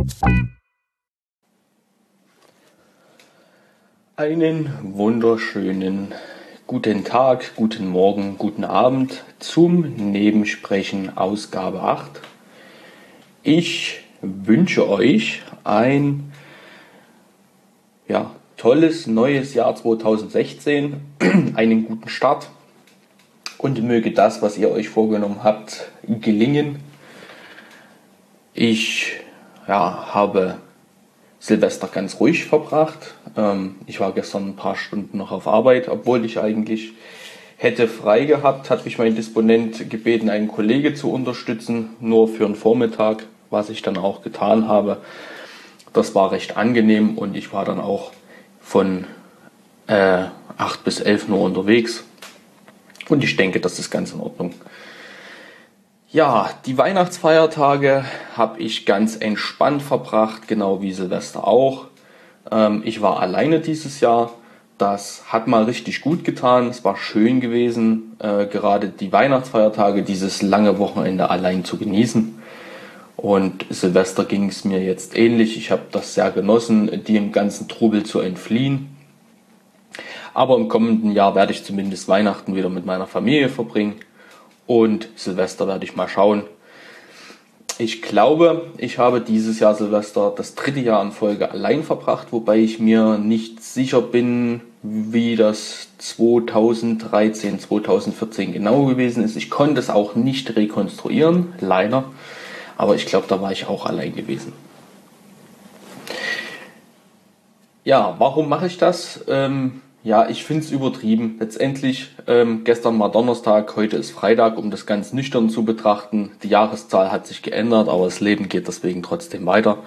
Einen wunderschönen guten Tag, guten Morgen, guten Abend zum Nebensprechen Ausgabe 8. Ich wünsche euch ein tolles neues Jahr 2016, einen guten Start und möge das, was ihr euch vorgenommen habt, gelingen. Ich habe Silvester ganz ruhig verbracht. Ich war gestern ein paar Stunden noch auf Arbeit, obwohl ich eigentlich hätte frei gehabt, hat mich mein Disponent gebeten, einen Kollege zu unterstützen, nur für einen Vormittag, was ich dann auch getan habe. Das war recht angenehm und ich war dann auch von 8 bis 11 Uhr unterwegs und ich denke, das ist ganz in Ordnung. Ja, die Weihnachtsfeiertage habe ich ganz entspannt verbracht, genau wie Silvester auch. Ich war alleine dieses Jahr. Das hat mal richtig gut getan. Es war schön gewesen, gerade die Weihnachtsfeiertage, dieses lange Wochenende allein zu genießen. Und Silvester ging es mir jetzt ähnlich. Ich habe das sehr genossen, dem ganzen Trubel zu entfliehen. Aber im kommenden Jahr werde ich zumindest Weihnachten wieder mit meiner Familie verbringen. Und Silvester werde ich mal schauen. Ich glaube, ich habe dieses Jahr Silvester das 3. Jahr in Folge allein verbracht, wobei ich mir nicht sicher bin, wie das 2013, 2014 genau gewesen ist. Ich konnte es auch nicht rekonstruieren, leider. Aber ich glaube, da war ich auch allein gewesen. Ja, warum mache ich das? Ich finde es übertrieben. Letztendlich, gestern war Donnerstag, heute ist Freitag, um das ganz nüchtern zu betrachten. Die Jahreszahl hat sich geändert, aber das Leben geht deswegen trotzdem weiter.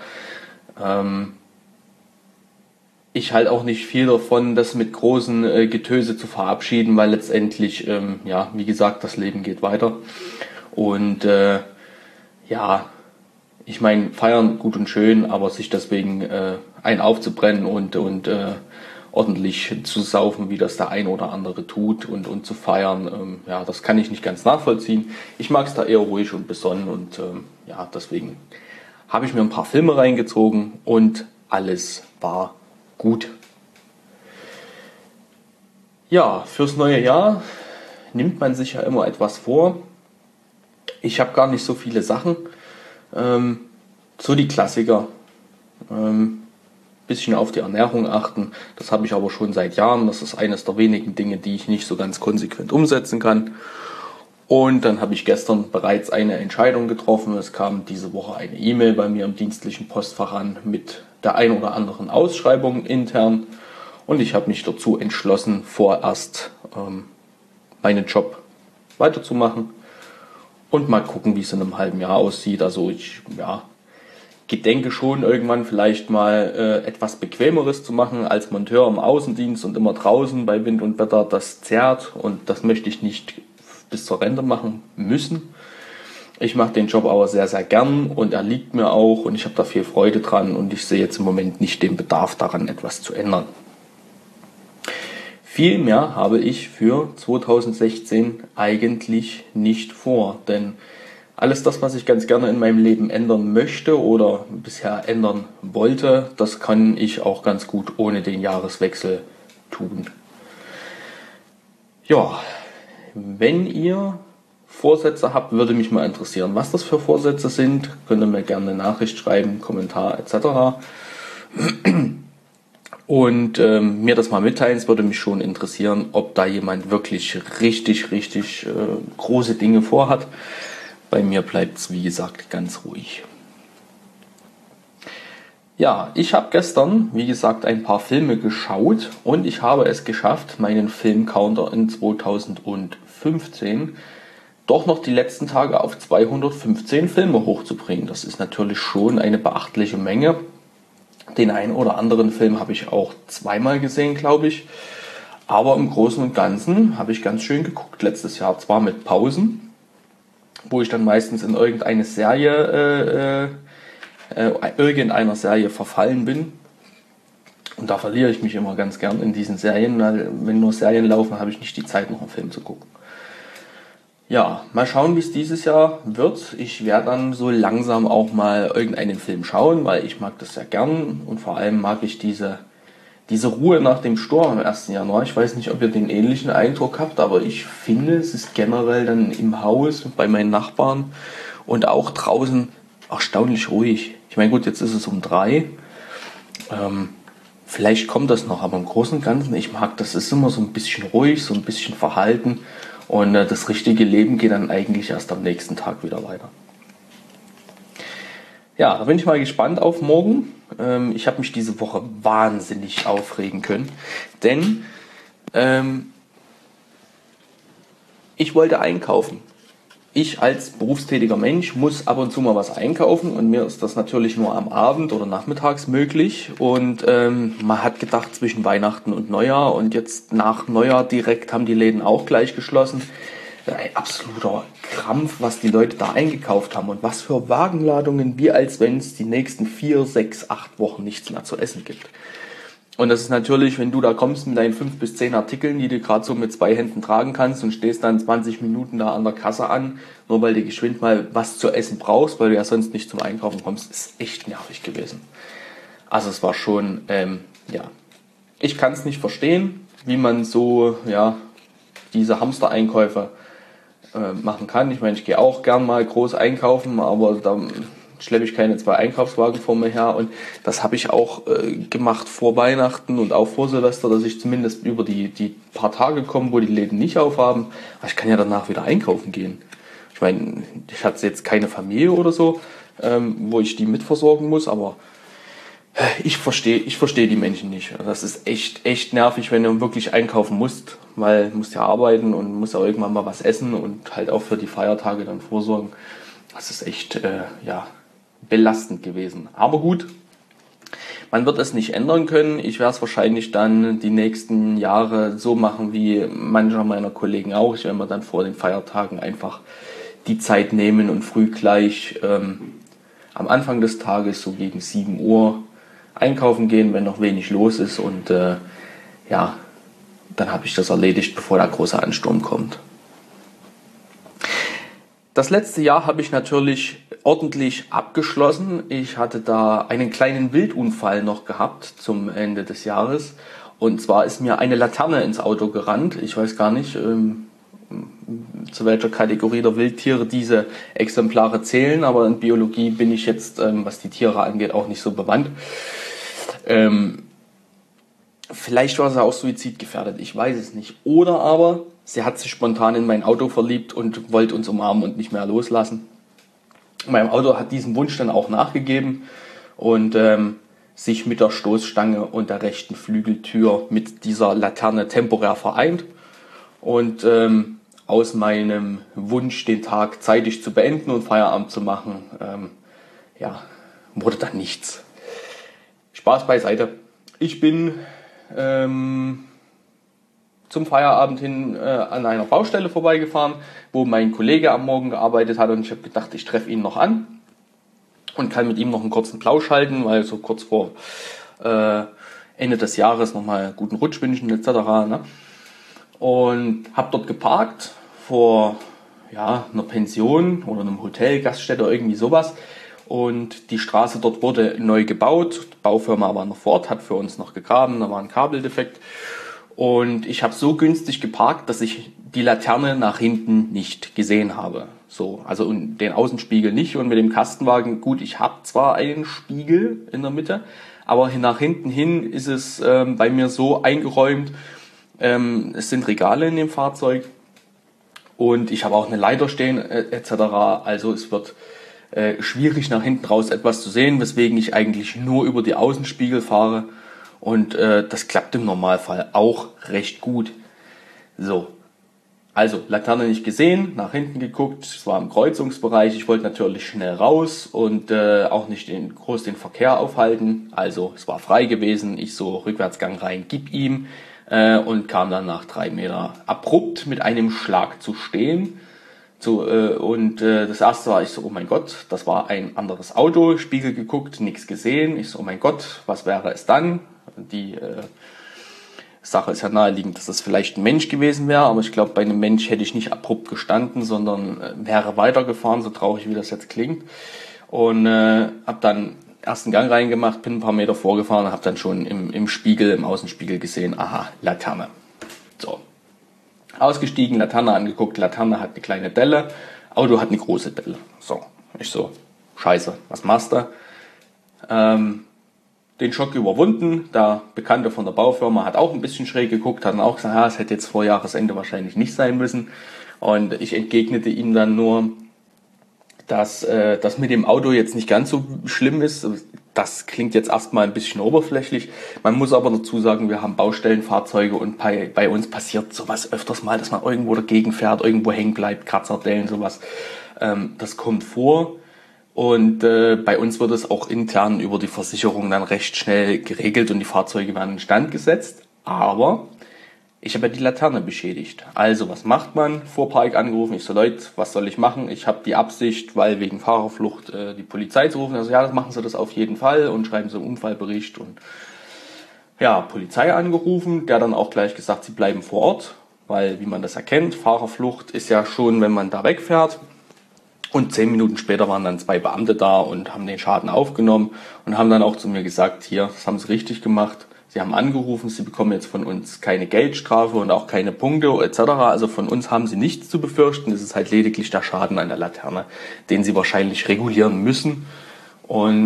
Ich halte auch nicht viel davon, das mit großen Getöse zu verabschieden, weil letztendlich, wie gesagt, das Leben geht weiter. Und ich meine, feiern gut und schön, aber sich deswegen ein aufzubrennen und ordentlich zu saufen, wie das der ein oder andere tut und zu feiern, das kann ich nicht ganz nachvollziehen. Ich mag es da eher ruhig und besonnen und deswegen habe ich mir ein paar Filme reingezogen und alles war gut. Ja, fürs neue Jahr nimmt man sich ja immer etwas vor. Ich habe gar nicht so viele Sachen. So die Klassiker. Bisschen auf die Ernährung achten. Das habe ich aber schon seit Jahren. Das ist eines der wenigen Dinge, die ich nicht so ganz konsequent umsetzen kann. Und dann habe ich gestern bereits eine Entscheidung getroffen. Es kam diese Woche eine E-Mail bei mir im dienstlichen Postfach an mit der ein oder anderen Ausschreibung intern. Und ich habe mich dazu entschlossen, vorerst meinen Job weiterzumachen und mal gucken, wie es in einem halben Jahr aussieht. Also ich gedenke schon irgendwann vielleicht mal etwas Bequemeres zu machen als Monteur im Außendienst und immer draußen bei Wind und Wetter. Das zerrt und das möchte ich nicht bis zur Rente machen müssen. Ich mache den Job aber sehr, sehr gern und er liegt mir auch und ich habe da viel Freude dran und ich sehe jetzt im Moment nicht den Bedarf daran, etwas zu ändern. Viel mehr habe ich für 2016 eigentlich nicht vor, denn alles das, was ich ganz gerne in meinem Leben ändern möchte oder bisher ändern wollte, das kann ich auch ganz gut ohne den Jahreswechsel tun. Ja, wenn ihr Vorsätze habt, würde mich mal interessieren, was das für Vorsätze sind. Könnt ihr mir gerne eine Nachricht schreiben, Kommentar etc. Und mir das mal mitteilen. Es würde mich schon interessieren, ob da jemand wirklich richtig große Dinge vorhat. Bei mir bleibt es, wie gesagt, ganz ruhig. Ja, ich habe gestern, wie gesagt, ein paar Filme geschaut und ich habe es geschafft, meinen Filmcounter in 2015 doch noch die letzten Tage auf 215 Filme hochzubringen. Das ist natürlich schon eine beachtliche Menge. Den einen oder anderen Film habe ich auch zweimal gesehen, glaube ich. Aber im Großen und Ganzen habe ich ganz schön geguckt letztes Jahr. Zwar mit Pausen, wo ich dann meistens in irgendeiner Serie verfallen bin. Und da verliere ich mich immer ganz gern in diesen Serien, weil wenn nur Serien laufen, habe ich nicht die Zeit, noch einen Film zu gucken. Ja, mal schauen, wie es dieses Jahr wird. Ich werde dann so langsam auch mal irgendeinen Film schauen, weil ich mag das sehr gern und vor allem mag ich diese Ruhe nach dem Sturm am 1. Januar. Ich weiß nicht, ob ihr den ähnlichen Eindruck habt, aber ich finde, es ist generell dann im Haus bei meinen Nachbarn und auch draußen erstaunlich ruhig. Ich meine, gut, jetzt ist es um 3. Vielleicht kommt das noch, aber im Großen und Ganzen, ich mag das, ist immer so ein bisschen ruhig, so ein bisschen verhalten und das richtige Leben geht dann eigentlich erst am nächsten Tag wieder weiter. Ja, da bin ich mal gespannt auf morgen. Ich habe mich diese Woche wahnsinnig aufregen können, denn ich wollte einkaufen. Ich als berufstätiger Mensch muss ab und zu mal was einkaufen und mir ist das natürlich nur am Abend oder nachmittags möglich. Und man hat gedacht zwischen Weihnachten und Neujahr und jetzt nach Neujahr direkt haben die Läden auch gleich geschlossen. Ein absoluter Krampf, was die Leute da eingekauft haben und was für Wagenladungen, wie als wenn es die nächsten 4, 6, 8 Wochen nichts mehr zu essen gibt. Und das ist natürlich, wenn du da kommst mit deinen 5 bis 10 Artikeln, die du gerade so mit 2 Händen tragen kannst und stehst dann 20 Minuten da an der Kasse an, nur weil du geschwind mal was zu essen brauchst, weil du ja sonst nicht zum Einkaufen kommst, ist echt nervig gewesen. Also es war schon, ja, ich kann es nicht verstehen, wie man so, ja, diese Hamstereinkäufe machen kann. Ich meine, ich gehe auch gern mal groß einkaufen, aber da schleppe ich keine 2 Einkaufswagen vor mir her und das habe ich auch gemacht vor Weihnachten und auch vor Silvester, dass ich zumindest über die paar Tage komme, wo die Läden nicht aufhaben, aber ich kann ja danach wieder einkaufen gehen. Ich meine, ich hatte jetzt keine Familie oder so, wo ich die mitversorgen muss, aber ich verstehe die Menschen nicht. Das ist echt nervig, wenn du wirklich einkaufen musst, weil du musst ja arbeiten und musst ja irgendwann mal was essen und halt auch für die Feiertage dann vorsorgen. Das ist echt, ja, belastend gewesen. Aber gut, man wird es nicht ändern können. Ich werde es wahrscheinlich dann die nächsten Jahre so machen wie mancher meiner Kollegen auch. Ich werde mir dann vor den Feiertagen einfach die Zeit nehmen und früh gleich am Anfang des Tages, so gegen 7 Uhr, einkaufen gehen, wenn noch wenig los ist. Und ja, dann habe ich das erledigt, bevor der große Ansturm kommt. Das letzte Jahr habe ich natürlich ordentlich abgeschlossen. Ich hatte da einen kleinen Wildunfall noch gehabt zum Ende des Jahres. Und zwar ist mir eine Laterne ins Auto gerannt. Ich weiß gar nicht, zu welcher Kategorie der Wildtiere diese Exemplare zählen. Aber in Biologie bin ich jetzt, was die Tiere angeht, auch nicht so bewandt. Vielleicht war sie auch suizidgefährdet, ich weiß es nicht. Oder aber sie hat sich spontan in mein Auto verliebt und wollte uns umarmen und nicht mehr loslassen. Mein Auto hat diesem Wunsch dann auch nachgegeben und sich mit der Stoßstange und der rechten Flügeltür mit dieser Laterne temporär vereint. Und aus meinem Wunsch, den Tag zeitig zu beenden und Feierabend zu machen, ja, wurde dann nichts. Spaß beiseite. Ich bin zum Feierabend hin an einer Baustelle vorbeigefahren, wo mein Kollege am Morgen gearbeitet hat und ich habe gedacht, ich treffe ihn noch an und kann mit ihm noch einen kurzen Plausch halten, weil so kurz vor Ende des Jahres nochmal guten Rutsch wünschen etc. Ne? Und habe dort geparkt vor einer Pension oder einem Hotel, Gaststätte oder irgendwie sowas. Und die Straße dort wurde neu gebaut. Die Baufirma war noch vor Ort, hat für uns noch gegraben, da war ein Kabeldefekt. Und ich habe so günstig geparkt, dass ich die Laterne nach hinten nicht gesehen habe. So, also den Außenspiegel nicht und mit dem Kastenwagen, gut, ich habe zwar einen Spiegel in der Mitte, aber nach hinten hin ist es bei mir so eingeräumt, es sind Regale in dem Fahrzeug und ich habe auch eine Leiter stehen etc. Also es wird schwierig nach hinten raus etwas zu sehen, weswegen ich eigentlich nur über die Außenspiegel fahre und das klappt im Normalfall auch recht gut. So, also Laterne nicht gesehen, nach hinten geguckt, es war im Kreuzungsbereich, ich wollte natürlich schnell raus und auch nicht groß den Verkehr aufhalten, also es war frei gewesen, ich so Rückwärtsgang rein, gib ihm und kam dann nach 3 Meter abrupt mit einem Schlag zu stehen. Das erste war ich so, oh mein Gott, das war ein anderes Auto, Spiegel geguckt, nichts gesehen. Ich so, oh mein Gott, was wäre es dann? Die Sache ist ja naheliegend, dass das vielleicht ein Mensch gewesen wäre, aber ich glaube, bei einem Mensch hätte ich nicht abrupt gestanden, sondern wäre weitergefahren, so traurig wie das jetzt klingt. Und habe dann ersten Gang reingemacht, bin ein paar Meter vorgefahren und habe dann schon im Spiegel, im Außenspiegel gesehen, aha, Laterne. So, ausgestiegen, Laterne angeguckt, Laterne hat eine kleine Delle, Auto hat eine große Delle. So, ich so, scheiße, was machst du? Den Schock überwunden. Der Bekannte von der Baufirma hat auch ein bisschen schräg geguckt, hat dann auch gesagt, ja, es hätte jetzt vor Jahresende wahrscheinlich nicht sein müssen. Und ich entgegnete ihm dann nur, dass das mit dem Auto jetzt nicht ganz so schlimm ist. Das klingt jetzt erstmal ein bisschen oberflächlich. Man muss aber dazu sagen, wir haben Baustellenfahrzeuge und bei uns passiert sowas öfters mal, dass man irgendwo dagegen fährt, irgendwo hängen bleibt, Kratzerdellen, sowas. Das kommt vor. Und bei uns wird es auch intern über die Versicherung dann recht schnell geregelt und die Fahrzeuge werden instand gesetzt. Aber ich habe ja die Laterne beschädigt. Also was macht man? Fuhrpark angerufen. Ich so, Leute, was soll ich machen? Ich habe die Absicht, weil wegen Fahrerflucht die Polizei zu rufen. Also ja, das machen Sie das auf jeden Fall und schreiben Sie einen Unfallbericht. Und ja, Polizei angerufen. Der dann auch gleich gesagt, Sie bleiben vor Ort. Weil, wie man das erkennt, Fahrerflucht ist ja schon, wenn man da wegfährt. Und 10 Minuten später waren dann 2 Beamte da und haben den Schaden aufgenommen und haben dann auch zu mir gesagt, hier, das haben Sie richtig gemacht. Sie haben angerufen, Sie bekommen jetzt von uns keine Geldstrafe und auch keine Punkte etc. Also von uns haben Sie nichts zu befürchten. Es ist halt lediglich der Schaden an der Laterne, den Sie wahrscheinlich regulieren müssen. Und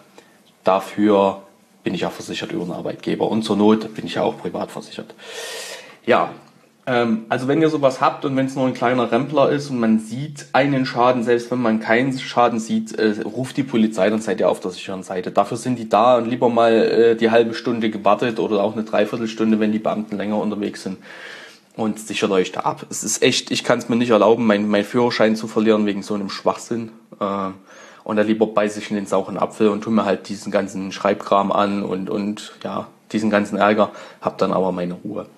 dafür bin ich auch versichert über einen Arbeitgeber. Und zur Not bin ich ja auch privat versichert. Ja. Also wenn ihr sowas habt und wenn es nur ein kleiner Rempler ist und man sieht einen Schaden, selbst wenn man keinen Schaden sieht, ruft die Polizei, dann seid ihr auf der sicheren Seite. Dafür sind die da und lieber mal die halbe Stunde gewartet oder auch eine Dreiviertelstunde, wenn die Beamten länger unterwegs sind und sichert euch da ab. Es ist echt, ich kann es mir nicht erlauben, meinen Führerschein zu verlieren wegen so einem Schwachsinn. Und dann lieber beiße ich in den sauren Apfel und tu mir halt diesen ganzen Schreibkram an und ja, diesen ganzen Ärger, hab dann aber meine Ruhe.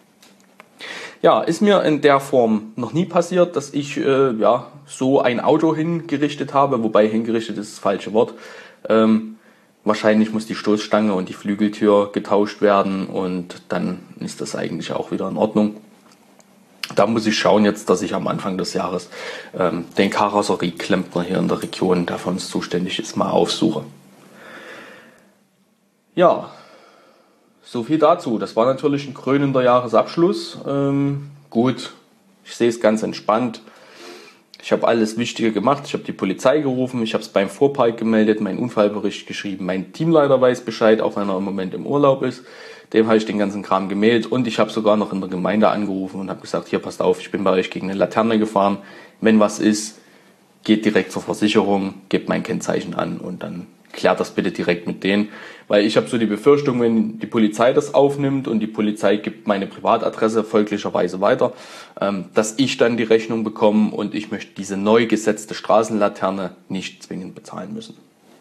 Ja, ist mir in der Form noch nie passiert, dass ich so ein Auto hingerichtet habe, wobei hingerichtet ist das falsche Wort. Wahrscheinlich muss die Stoßstange und die Flügeltür getauscht werden und dann ist das eigentlich auch wieder in Ordnung. Da muss ich schauen jetzt, dass ich am Anfang des Jahres den Karosserieklempner hier in der Region, der für uns zuständig ist, mal aufsuche. Ja. So viel dazu. Das war natürlich ein krönender Jahresabschluss. Gut, ich sehe es ganz entspannt. Ich habe alles Wichtige gemacht. Ich habe die Polizei gerufen, ich habe es beim Fuhrpark gemeldet, meinen Unfallbericht geschrieben. Mein Teamleiter weiß Bescheid, auch wenn er im Moment im Urlaub ist. Dem habe ich den ganzen Kram gemeldet und ich habe sogar noch in der Gemeinde angerufen und habe gesagt, hier passt auf, ich bin bei euch gegen eine Laterne gefahren. Wenn was ist, geht direkt zur Versicherung, gebt mein Kennzeichen an und dann klärt das bitte direkt mit denen, weil ich habe so die Befürchtung, wenn die Polizei das aufnimmt und die Polizei gibt meine Privatadresse folglicherweise weiter, dass ich dann die Rechnung bekomme und ich möchte diese neu gesetzte Straßenlaterne nicht zwingend bezahlen müssen.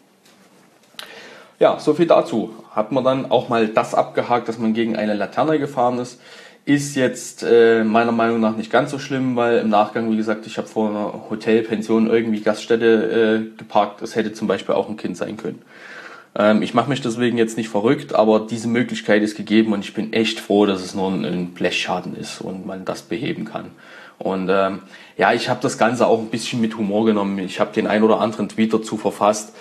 Ja, so viel dazu. Hat man dann auch mal das abgehakt, dass man gegen eine Laterne gefahren ist. Ist jetzt meiner Meinung nach nicht ganz so schlimm, weil im Nachgang, wie gesagt, ich habe vor einer Hotelpension irgendwie Gaststätte geparkt. Es hätte zum Beispiel auch ein Kind sein können. Ich mache mich deswegen jetzt nicht verrückt, aber diese Möglichkeit ist gegeben und ich bin echt froh, dass es nur ein Blechschaden ist und man das beheben kann. Und ja, ich habe das Ganze auch ein bisschen mit Humor genommen. Ich habe den ein oder anderen Tweet dazu verfasst.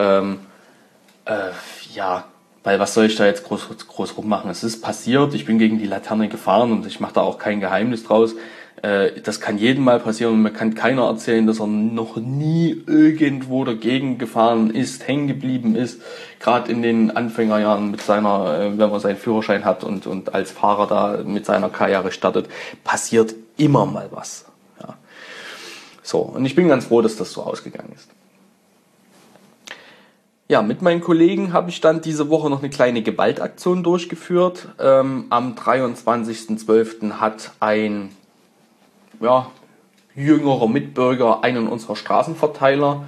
Ja, weil was soll ich da jetzt groß rummachen? Es ist passiert, ich bin gegen die Laterne gefahren und ich mache da auch kein Geheimnis draus. Das kann jedem mal passieren und mir kann keiner erzählen, dass er noch nie irgendwo dagegen gefahren ist, hängen geblieben ist. Gerade in den Anfängerjahren mit seiner, wenn man seinen Führerschein hat und als Fahrer da mit seiner Karriere startet, passiert immer mal was. Ja. So, und ich bin ganz froh, dass das so ausgegangen ist. Ja, mit meinen Kollegen habe ich dann diese Woche noch eine kleine Gewaltaktion durchgeführt. Am 23.12. hat ein jüngerer Mitbürger einen unserer Straßenverteiler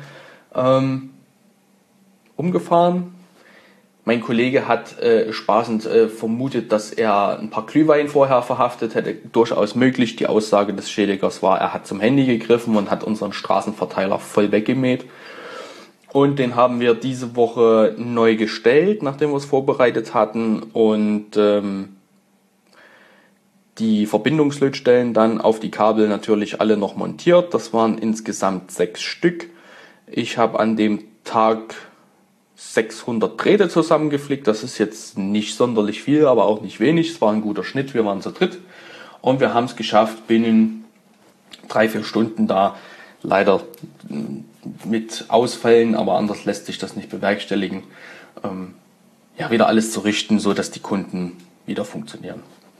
umgefahren. Mein Kollege hat spaßend vermutet, dass er ein paar Glühwein vorher verhaftet hätte. Durchaus möglich. Die Aussage des Schädigers war, er hat zum Handy gegriffen und hat unseren Straßenverteiler voll weggemäht. Und den haben wir diese Woche neu gestellt, nachdem wir es vorbereitet hatten. Und die Verbindungslötstellen dann auf die Kabel natürlich alle noch montiert. Das waren insgesamt 6 Stück. Ich habe an dem Tag 600 Drähte zusammengeflickt. Das ist jetzt nicht sonderlich viel, aber auch nicht wenig. Es war ein guter Schnitt. Wir waren zu dritt und wir haben es geschafft, binnen 3-4 Stunden da, leider mit Ausfällen, aber anders lässt sich das nicht bewerkstelligen, wieder alles zu richten, so dass die Kunden wieder funktionieren.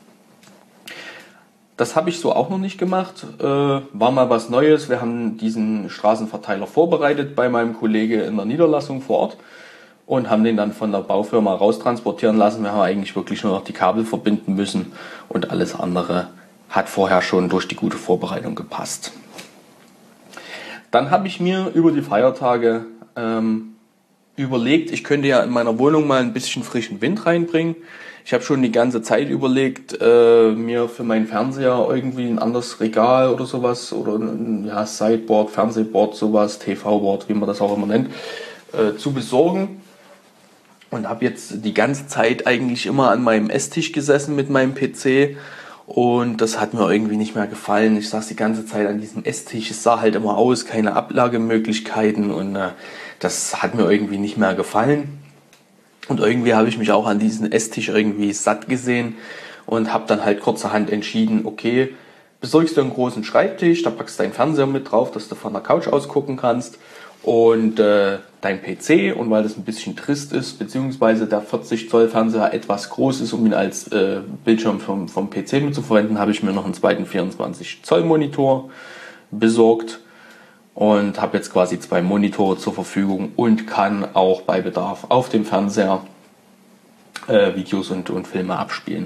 Das habe ich so auch noch nicht gemacht. War mal was Neues. Wir haben diesen Straßenverteiler vorbereitet bei meinem Kollege in der Niederlassung vor Ort und haben den dann von der Baufirma raustransportieren lassen. Wir haben eigentlich wirklich nur noch die Kabel verbinden müssen und alles andere hat vorher schon durch die gute Vorbereitung gepasst. Dann habe ich mir über die Feiertage überlegt, ich könnte ja in meiner Wohnung mal ein bisschen frischen Wind reinbringen. Ich habe schon die ganze Zeit überlegt, mir für meinen Fernseher irgendwie ein anderes Regal oder sowas oder ein Sideboard, Fernsehboard, sowas, TV-Board, wie man das auch immer nennt, zu besorgen. Und habe jetzt die ganze Zeit eigentlich immer an meinem Esstisch gesessen mit meinem PC und das hat mir irgendwie nicht mehr gefallen. Ich saß die ganze Zeit an diesem Esstisch, es sah halt immer aus, keine Ablagemöglichkeiten und das hat mir irgendwie nicht mehr gefallen. Und irgendwie habe ich mich auch an diesen Esstisch irgendwie satt gesehen und habe dann halt kurzerhand entschieden, okay, besorgst du einen großen Schreibtisch, da packst du deinen Fernseher mit drauf, dass du von der Couch aus gucken kannst und dein PC, und weil das ein bisschen trist ist, beziehungsweise der 40 Zoll Fernseher etwas groß ist, um ihn als Bildschirm vom PC mitzuverwenden, habe ich mir noch einen zweiten 24 Zoll Monitor besorgt. Und habe jetzt quasi 2 Monitore zur Verfügung und kann auch bei Bedarf auf dem Fernseher Videos und Filme abspielen.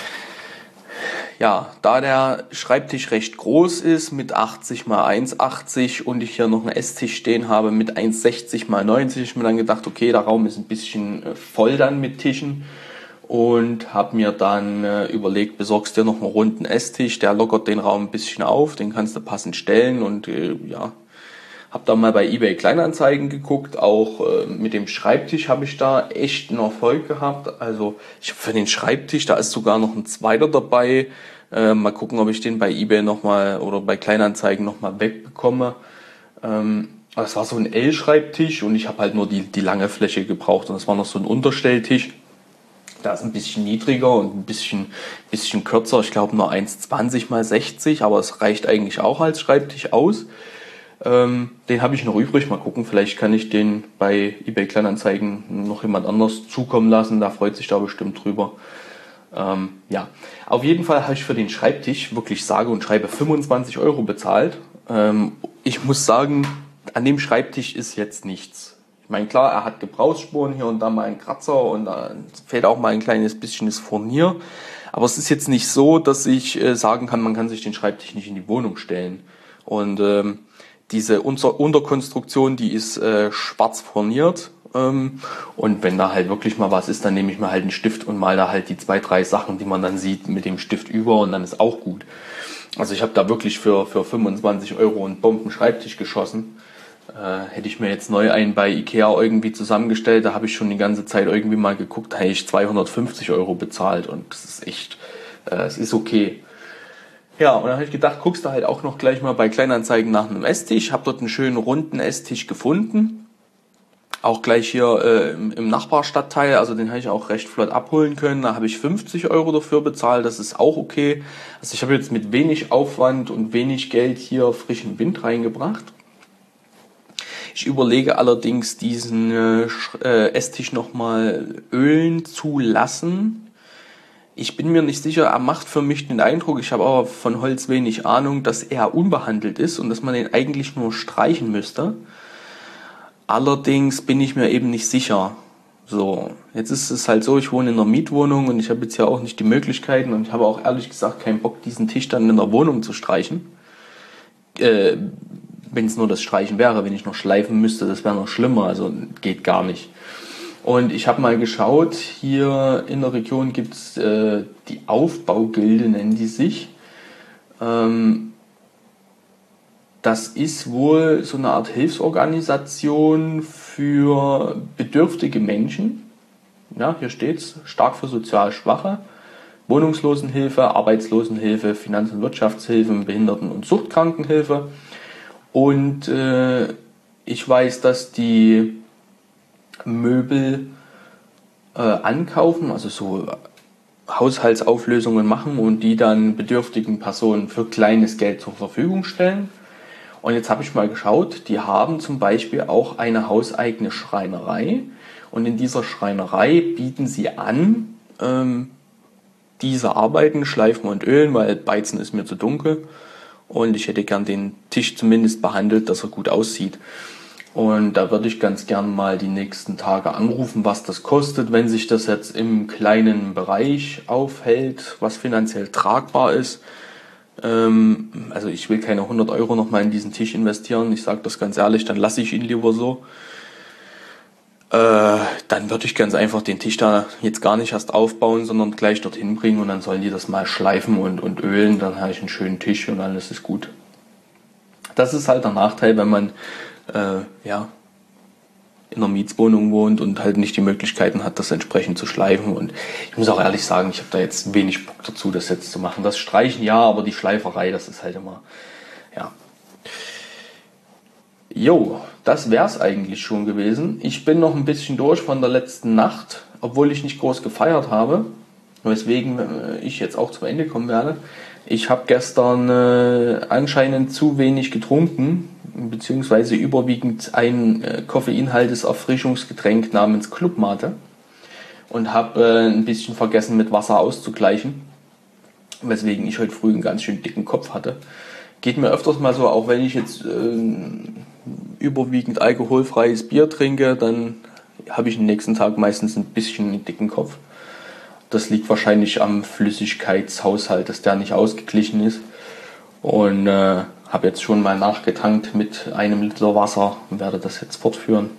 Ja, da der Schreibtisch recht groß ist mit 80 x 1,80 und ich hier noch einen Esstisch stehen habe mit 1,60 x 90, ich mir dann gedacht, okay, der Raum ist ein bisschen voll dann mit Tischen und habe mir dann überlegt, besorgst dir noch einen runden Esstisch, der lockert den Raum ein bisschen auf, den kannst du passend stellen und habe dann mal bei eBay Kleinanzeigen geguckt, auch mit dem Schreibtisch habe ich da echt einen Erfolg gehabt. Also ich habe für den Schreibtisch, da ist sogar noch ein zweiter dabei. Mal gucken, ob ich den bei eBay nochmal oder bei Kleinanzeigen nochmal wegbekomme. Das war so ein L-Schreibtisch und ich habe halt nur die lange Fläche gebraucht und das war noch so ein Unterstelltisch. Der ist ein bisschen niedriger und ein bisschen kürzer. Ich glaube nur 1,20 x 60, aber es reicht eigentlich auch als Schreibtisch aus. Den habe ich noch übrig. Mal gucken, vielleicht kann ich den bei eBay Kleinanzeigen noch jemand anders zukommen lassen. Da freut sich da bestimmt drüber. Auf jeden Fall habe ich für den Schreibtisch wirklich sage und schreibe 25 € bezahlt. Ich muss sagen, an dem Schreibtisch ist jetzt nichts. Ich meine, klar, er hat Gebrauchsspuren, hier und da mal ein Kratzer und da fehlt auch mal ein kleines bisschen das Furnier. Aber es ist jetzt nicht so, dass ich sagen kann, man kann sich den Schreibtisch nicht in die Wohnung stellen. Und diese Unterkonstruktion, die ist schwarz furniert. Und wenn da halt wirklich mal was ist, dann nehme ich mir halt einen Stift und mal da halt die 2-3 Sachen, die man dann sieht, mit dem Stift über und dann ist auch gut. Also ich habe da wirklich für 25 € einen Bomben-Schreibtisch geschossen. Hätte ich mir jetzt neu einen bei Ikea irgendwie zusammengestellt, da habe ich schon die ganze Zeit irgendwie mal geguckt, da hätte ich 250 € bezahlt und das ist echt, es ist okay. Ja, und dann habe ich gedacht, guckst du halt auch noch gleich mal bei Kleinanzeigen nach einem Esstisch. Habe dort einen schönen runden Esstisch gefunden. Auch gleich hier im Nachbarstadtteil, also den habe ich auch recht flott abholen können. Da habe ich 50 € dafür bezahlt, das ist auch okay. Also ich habe jetzt mit wenig Aufwand und wenig Geld hier frischen Wind reingebracht. Ich überlege allerdings, diesen Esstisch nochmal ölen zu lassen. Ich bin mir nicht sicher, er macht für mich den Eindruck, ich habe aber von Holz wenig Ahnung, dass er unbehandelt ist und dass man den eigentlich nur streichen müsste. Allerdings bin ich mir eben nicht sicher. So, jetzt ist es halt so, ich wohne in einer Mietwohnung und ich habe jetzt ja auch nicht die Möglichkeiten und ich habe auch ehrlich gesagt keinen Bock, diesen Tisch dann in der Wohnung zu streichen. Wenn es nur das Streichen wäre, wenn ich noch schleifen müsste, das wäre noch schlimmer, also geht gar nicht. Und ich habe mal geschaut, hier in der Region gibt es die Aufbaugilde, nennen die sich. Das ist wohl so eine Art Hilfsorganisation für bedürftige Menschen. Ja, hier steht's, stark für sozial Schwache. Wohnungslosenhilfe, Arbeitslosenhilfe, Finanz- und Wirtschaftshilfe, Behinderten- und Suchtkrankenhilfe. Und ich weiß, dass die Möbel ankaufen, also so Haushaltsauflösungen machen und die dann bedürftigen Personen für kleines Geld zur Verfügung stellen. Und jetzt habe ich mal geschaut, die haben zum Beispiel auch eine hauseigene Schreinerei. Und in dieser Schreinerei bieten sie an, diese Arbeiten, Schleifen und Ölen, weil Beizen ist mir zu dunkel. Und ich hätte gern den Tisch zumindest behandelt, dass er gut aussieht. Und da würde ich ganz gern mal die nächsten Tage anrufen, was das kostet, wenn sich das jetzt im kleinen Bereich aufhält, was finanziell tragbar ist. Also ich will keine 100 Euro nochmal in diesen Tisch investieren. Ich sage das ganz ehrlich, dann lasse ich ihn lieber so. Dann würde ich ganz einfach den Tisch da jetzt gar nicht erst aufbauen, sondern gleich dorthin bringen und dann sollen die das mal schleifen und ölen. Dann habe ich einen schönen Tisch und alles ist gut. Das ist halt der Nachteil, wenn man in einer Mietswohnung wohnt und halt nicht die Möglichkeiten hat, das entsprechend zu schleifen. Und ich muss auch ehrlich sagen, ich habe da jetzt wenig Bock dazu, das jetzt zu machen. Das Streichen ja, aber die Schleiferei, das ist halt immer, ja. Jo, das wär's eigentlich schon gewesen. Ich bin noch ein bisschen durch von der letzten Nacht, obwohl ich nicht groß gefeiert habe, weswegen ich jetzt auch zum Ende kommen werde. Ich habe gestern anscheinend zu wenig getrunken, beziehungsweise überwiegend ein koffeinhaltiges Erfrischungsgetränk namens Clubmate und habe ein bisschen vergessen mit Wasser auszugleichen, weswegen ich heute früh einen ganz schön dicken Kopf hatte. Geht mir öfters mal so, auch wenn ich jetzt überwiegend alkoholfreies Bier trinke, dann habe ich am nächsten Tag meistens ein bisschen einen dicken Kopf. Das liegt wahrscheinlich am Flüssigkeitshaushalt, dass der nicht ausgeglichen ist. Und habe jetzt schon mal nachgetankt mit 1 Liter Wasser und werde das jetzt fortführen.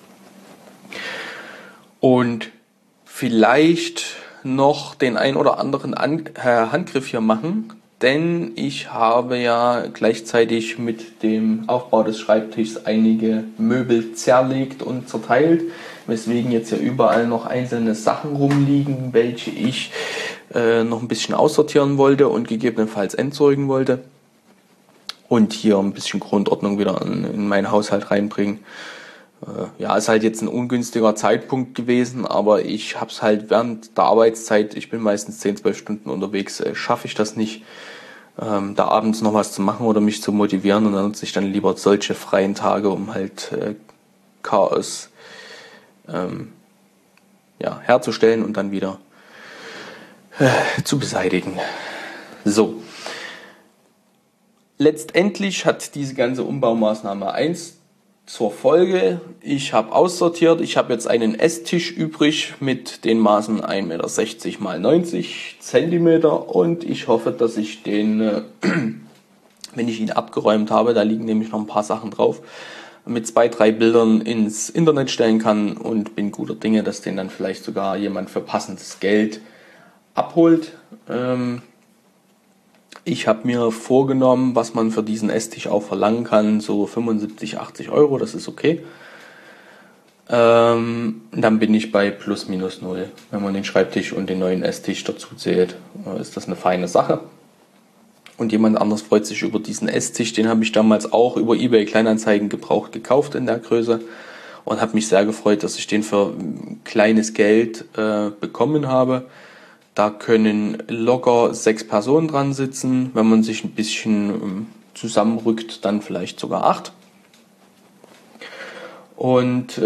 Und vielleicht noch den ein oder anderen Handgriff hier machen, denn ich habe ja gleichzeitig mit dem Aufbau des Schreibtischs einige Möbel zerlegt und zerteilt, weswegen jetzt ja überall noch einzelne Sachen rumliegen, welche ich noch ein bisschen aussortieren wollte und gegebenenfalls entsorgen wollte und hier ein bisschen Grundordnung wieder in meinen Haushalt reinbringen. Ja, ist halt jetzt ein ungünstiger Zeitpunkt gewesen, aber ich habe es halt während der Arbeitszeit, ich bin meistens 10, 12 Stunden unterwegs, schaffe ich das nicht, da abends noch was zu machen oder mich zu motivieren, und dann nutze ich dann lieber solche freien Tage, um halt Chaos herzustellen und dann wieder zu beseitigen. So. Letztendlich hat diese ganze Umbaumaßnahme eins zur Folge: ich habe aussortiert, ich habe jetzt einen Esstisch übrig mit den Maßen 1,60 Meter x 90 cm und ich hoffe, dass ich den, wenn ich ihn abgeräumt habe, da liegen nämlich noch ein paar Sachen drauf, mit 2, 3 Bildern ins Internet stellen kann und bin guter Dinge, dass den dann vielleicht sogar jemand für passendes Geld abholt. Ich habe mir vorgenommen, was man für diesen Esstisch auch verlangen kann, so 75, 80 Euro, das ist okay. Dann bin ich bei plus minus null. Wenn man den Schreibtisch und den neuen Esstisch dazu zählt, ist das eine feine Sache. Und jemand anders freut sich über diesen Esstisch, den habe ich damals auch über eBay Kleinanzeigen gebraucht gekauft in der Größe und habe mich sehr gefreut, dass ich den für kleines Geld bekommen habe. Da können locker 6 Personen dran sitzen, wenn man sich ein bisschen zusammenrückt, dann vielleicht sogar 8. Und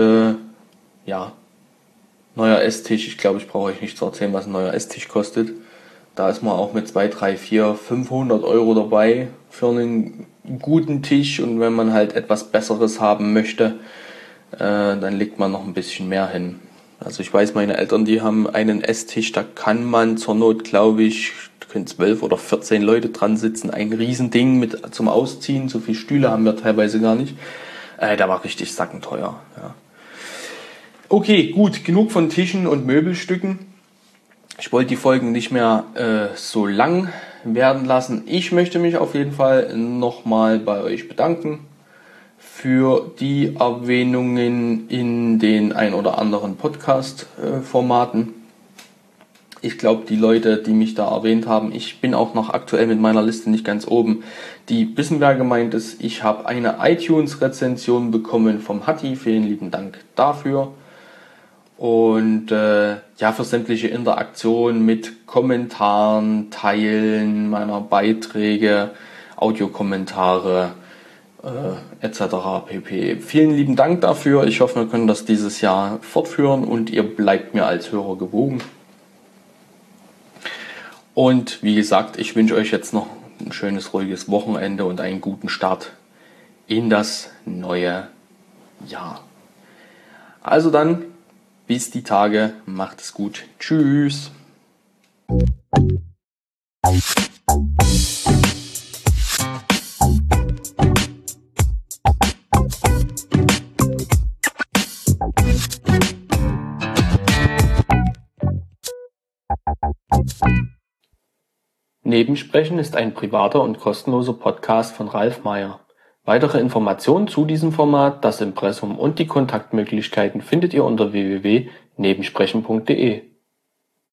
neuer Esstisch, ich glaube, ich brauche euch nicht zu erzählen, was ein neuer Esstisch kostet. Da ist man auch mit 2, 3, 4, 500 Euro dabei für einen guten Tisch, und wenn man halt etwas Besseres haben möchte, dann legt man noch ein bisschen mehr hin. Also ich weiß, meine Eltern, die haben einen Esstisch, da kann man zur Not, glaube ich, können 12 oder 14 Leute dran sitzen. Ein Riesending mit zum Ausziehen, so viele Stühle haben wir teilweise gar nicht. Der war richtig sackenteuer. Ja. Okay, gut, genug von Tischen und Möbelstücken. Ich wollte die Folgen nicht mehr so lang werden lassen. Ich möchte mich auf jeden Fall nochmal bei euch bedanken für die Erwähnungen in den ein oder anderen Podcast-Formaten. Ich glaube, die Leute, die mich da erwähnt haben, ich bin auch noch aktuell mit meiner Liste nicht ganz oben, die wissen, wer gemeint ist. Ich habe eine iTunes-Rezension bekommen vom Hatti, vielen lieben Dank dafür. Und ja, für sämtliche Interaktionen mit Kommentaren, Teilen meiner Beiträge, Audiokommentare etc. pp. Vielen lieben Dank dafür. Ich hoffe, wir können das dieses Jahr fortführen und ihr bleibt mir als Hörer gewogen. Und wie gesagt, ich wünsche euch jetzt noch ein schönes, ruhiges Wochenende und einen guten Start in das neue Jahr. Also dann, bis die Tage, macht es gut. Tschüss. Nebensprechen ist ein privater und kostenloser Podcast von Ralf Meyer. Weitere Informationen zu diesem Format, das Impressum und die Kontaktmöglichkeiten findet ihr unter www.nebensprechen.de.